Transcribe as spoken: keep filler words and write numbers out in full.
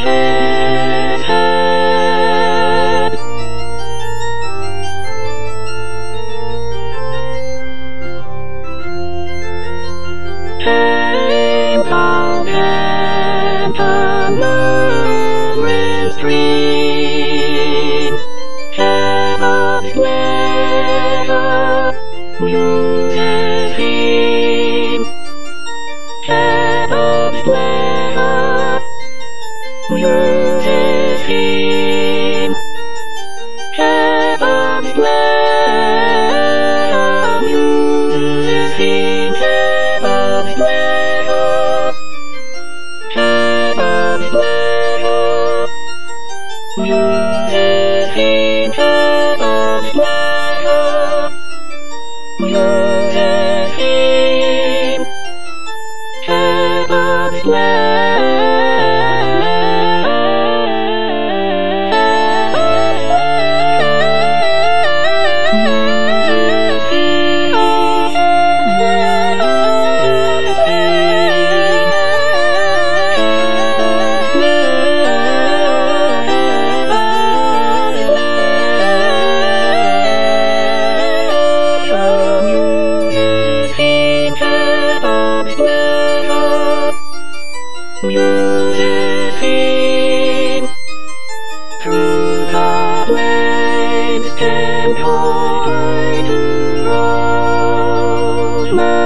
his head. Came from heaven a murmuring stream, heaven's pleasure uses him, heaven's pleasure uses him, heaven's pleasure uses him, heaven's pleasure, heaven's pleasure uses him, heaven's pleasure uses him, heaven's pleasure. Uses him. Through the flames came joy to Rose.